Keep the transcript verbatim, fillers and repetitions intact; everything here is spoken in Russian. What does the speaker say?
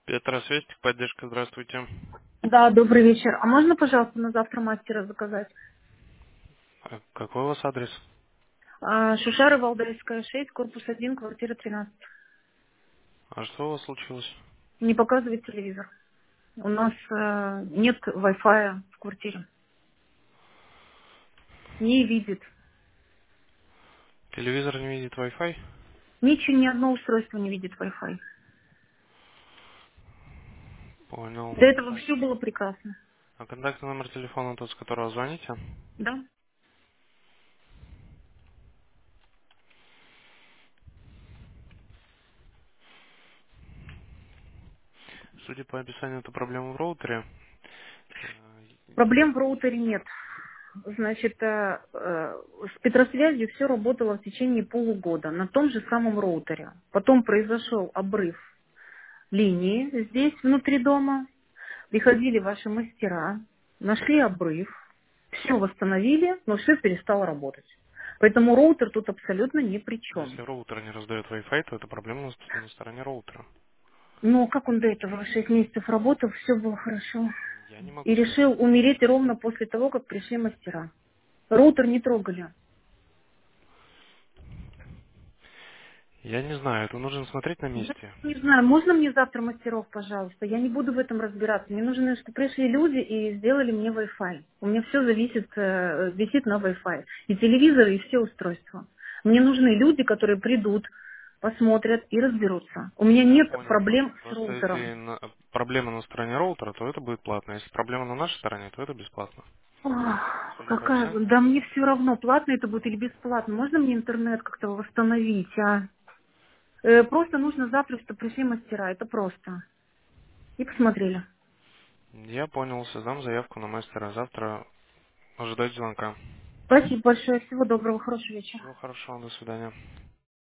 Петросвет, поддержка, здравствуйте. Да, добрый вечер. А можно, пожалуйста, на завтра мастера заказать? А какой у вас адрес? А, Шушара Валдайская, шесть, корпус один, квартира тринадцать. А что у вас случилось? Не показывает телевизор. У нас э, нет Wi-Fi в квартире. Не видит. Телевизор не видит Wi-Fi? Ничего, ни одно устройство не видит Wi-Fi. Понял. До этого все было прекрасно. А контактный номер телефона тот, с которого звоните? Да? Судя по описанию, это проблема в роутере. Э, Проблем в роутере нет. Значит, э, э, с Петросвязью все работало в течение полугода на том же самом роутере. Потом произошел обрыв линии здесь, внутри дома. Приходили ваши мастера, нашли обрыв, все восстановили, но все перестало работать. Поэтому роутер тут абсолютно ни при чем. Если роутер не раздает Wi-Fi, то это проблема на ст- на стороне роутера. Но как он до этого шесть месяцев работал, все было хорошо. Я не могу И сказать. решил умереть ровно после того, как пришли мастера. Роутер не трогали. Я не знаю, это нужно смотреть на Я месте. не знаю, можно мне завтра мастеров, пожалуйста? Я не буду в этом разбираться. Мне нужно, чтобы пришли люди и сделали мне Wi-Fi. У меня все зависит, э, висит на Wi-Fi. И телевизор, и все устройства. Мне нужны люди, которые придут, посмотрят и разберутся. У меня Я нет понял. Про- проблем с Просто роутером. если на- проблема на стороне роутера, то это будет платно. Если проблема на нашей стороне, то это бесплатно. Ох, Судя по какая... описанию. Да мне все равно, платно это будет или бесплатно. Можно мне интернет как-то восстановить, а? Э, просто нужно завтра, чтобы пришли мастера. Это просто. И посмотрели. Я понял, создам заявку на мастера. Завтра ожидать звонка. Спасибо большое. Всего доброго. Хорошего вечера. Всего хорошего, до свидания.